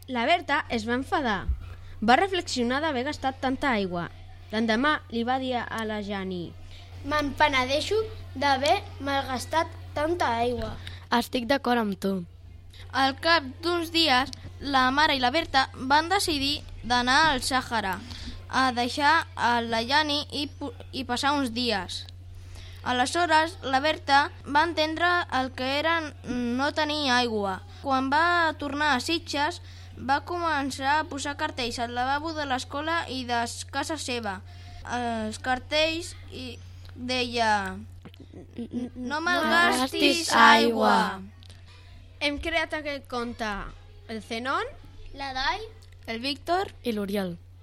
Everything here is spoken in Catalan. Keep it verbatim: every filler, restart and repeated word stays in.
La Berta es va enfadar. Va reflexionar d'haver gastat tanta aigua. L'endemà li va dir a la Jani: Me'n penedeixo d'haver malgastat tanta aigua. Estic d'acord amb tu. Al cap d'uns dies, la mare i la Berta van decidir d'anar al Sàhara a deixar a la Jani i, i passar uns dies. Aleshores, la Berta va entendre el que era no tenir aigua. Quan va tornar a Sitges, va començar a posar cartells al lavabo de l'escola i de casa seva. Els cartells i deia: no malgastis aigua. Hem creat aquest conte el Zenon, La Dai, El Víctor I l'Oriol.